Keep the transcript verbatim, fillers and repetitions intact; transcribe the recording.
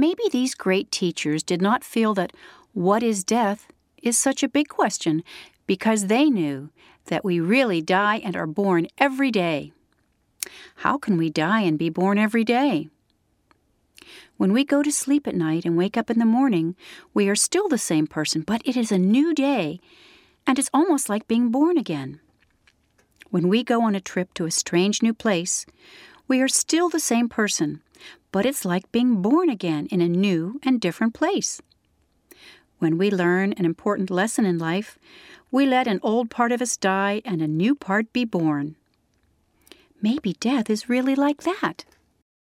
Maybe these great teachers did not feel that what is death is such a big question because they knew that we really die and are born every day. How can we die and be born every day? When we go to sleep at night and wake up in the morning, we are still the same person, but it is a new day, and it's almost like being born again. When we go on a trip to a strange new place, we are still the same person, but it's like being born again in a new and different place. When we learn an important lesson in life, we let an old part of us die and a new part be born. Maybe death is really like that.